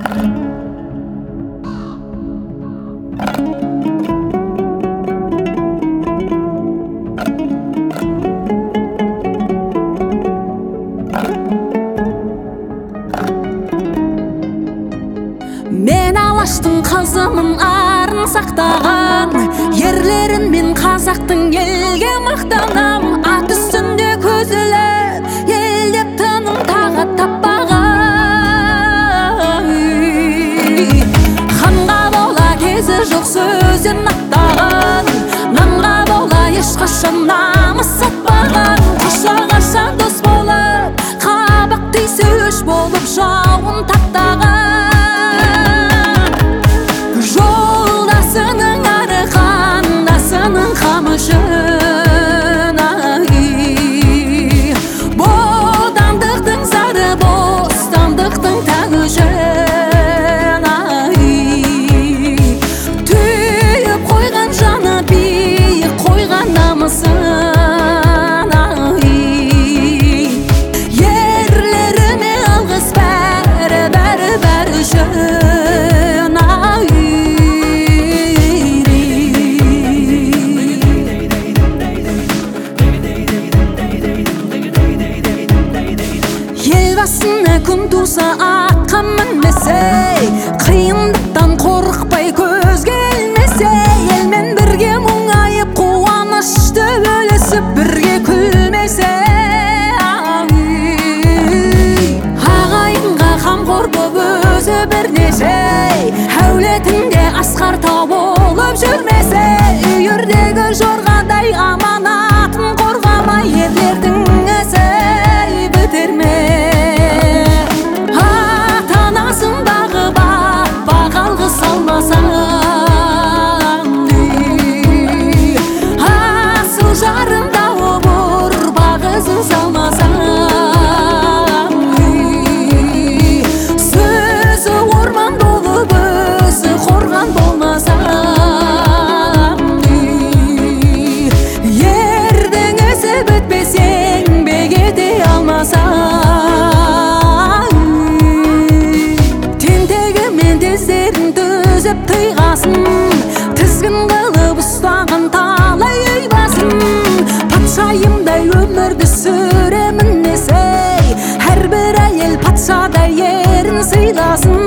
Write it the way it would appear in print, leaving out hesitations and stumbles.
Мен алаштың қызымын, арын сақтаған ерлерін мен қазақтың елге мақтанам. Ат үстінде көзіліп елдеп тыным тағы таппаған. Ханға бола кезі жоқ сөзін аттаған, нанға бола ешқашан намыс сатпаған. Құшағашан дос болып, қабақ түйсеуіш болып жауын таптаған. Бодандықтың зары, бостандықтың таңы жын. Түйіп қойған жаны, биік қойған намысын. Ерлеріме алғыс, бәрі үшін. Елбасына күн туса атқа мінбесе, қиындықтан қорықпай көзге ілмесе, елмен бірге мұңайып қуанышты бөлісіп бірге күлмесе, ағайынға қамқор боп өзі бірнеше, әулетінде асқар тау болып жүрмесе, үйірдегі жорғадай аманатын қорғамай ерлердің ісі бітер ме? Ата-анасын бағып алғыс алмасаң, асыл жарым тауып ұрпағын салмасаң, сөзі орман болып өзі қорған болмасаң, ердің ісі бітпес еңбек ете алмасаң, тентегімен тіздерін төзіп тыйғасын, тізгін қылып ұстаған талай үй басын. Патшайымдай өмірді сүремін десе, әрбір әйел патшадай ерін сыйласын.